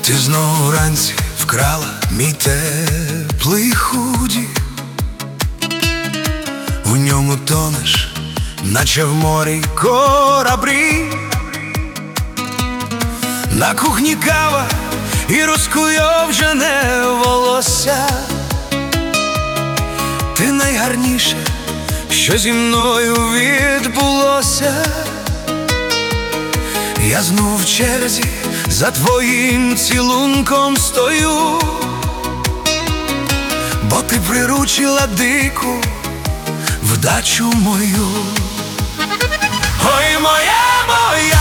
Ти знову вранці вкрала мій теплий худі, в ньому тонеш, наче в морі кораблі. На кухні кава і розкуйовджене волосся. Ти найгарніше, що зі мною відбулося. Я знов в черзі за твоїм цілунком стою, бо ти приручила дику вдачу мою. Ой, моя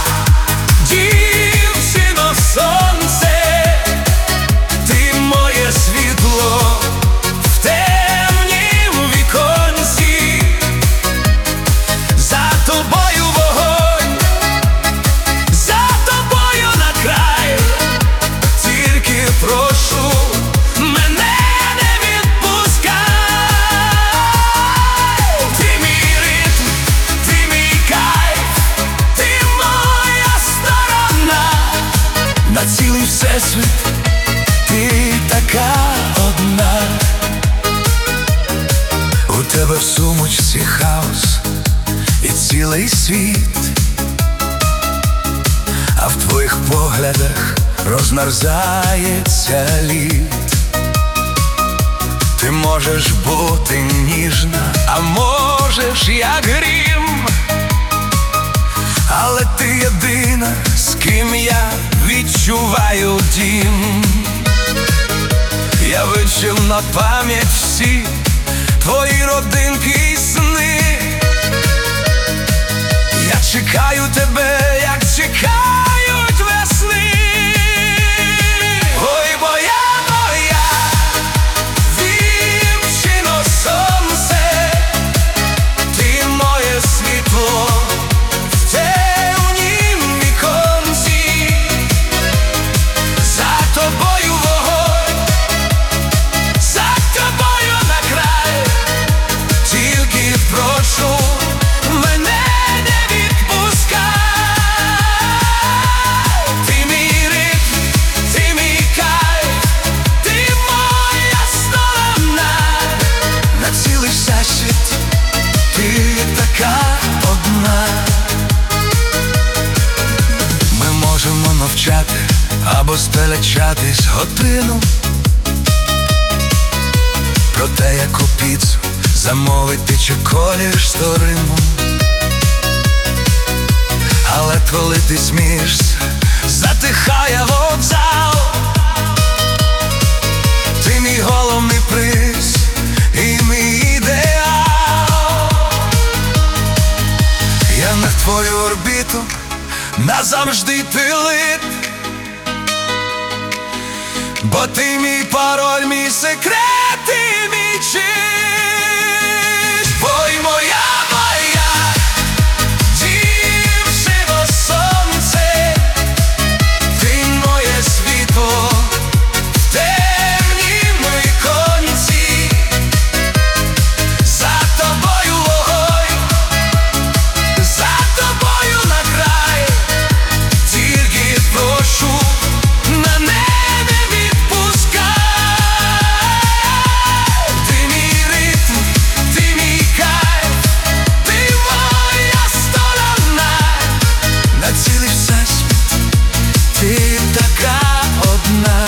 дівчино сонце, ти моє світло в темнім віконці. За тобою вогонь, за тобою на край. Тільки прошу, мене не відпускай. Ти мій ритм, ти мій кайф, ти моя сторона. На цілий всесвіт ти така одна. У тебе в сумочці хаос і цілий світ, а в твоїх поглядах розмерзається лід. Ти можеш бути ніжна, а можеш як грім, але ти єдина, з ким я відчуваю дім. Я вивчив на пам'ять всі твої родинки і сни. Я чекаю тебе, як чекають весни. Ой, моя дівчино сонце, ти моє світло в темнім віконці. За тобою вогонь, за тобою на край. Тільки прошу, мене не відпускай. Ти мій ритм, ти мій кайф, ти моя сторона. На цілий всесвіт ти така одна. Ми можемо мовчати або сперечатись годину про те, яку піцу замовити чи коліш сторину. Але коли ти смієшся, затихає вокзал. Ти мій головний приз і мій ідеал. Я на твою орбіту назавжди прилип, бо ти мій пароль, мій секрет і мій чит. Ой, моя дівчино сонце, ти моє світло в темнім віконці. За тобою вогонь, за тобою на край. Тільки прошу, мене не відпускай. Ти мій ритм, ти мій кайф, ти моя сторона. На цілий всесвіт ти така одна.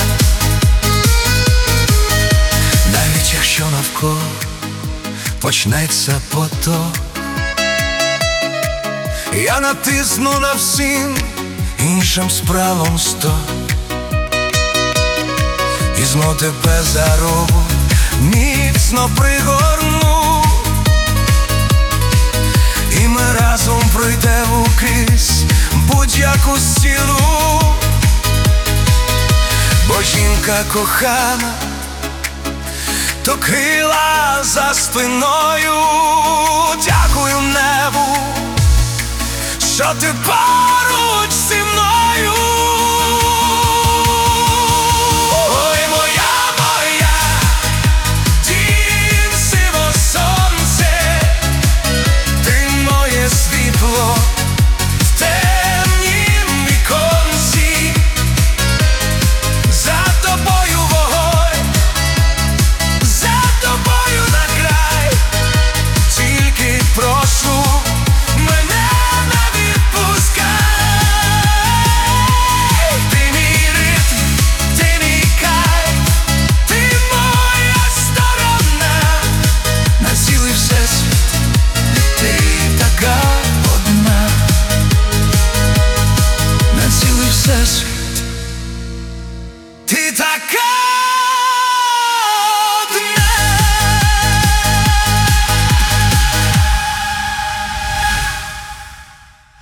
Навіть якщо навколо почнеться потоп, я натисну на всім іншим справам стоп. І знов тебе за руку міцно пригорну, і ми разом пройдемо крізь будь-яку стіну. Бо жінка кохана то крила за спиною. Дякую небу, що ти поруч зі мною. Ой, моя дівчино сонце, ти моє світло в темнім віконці. chcesz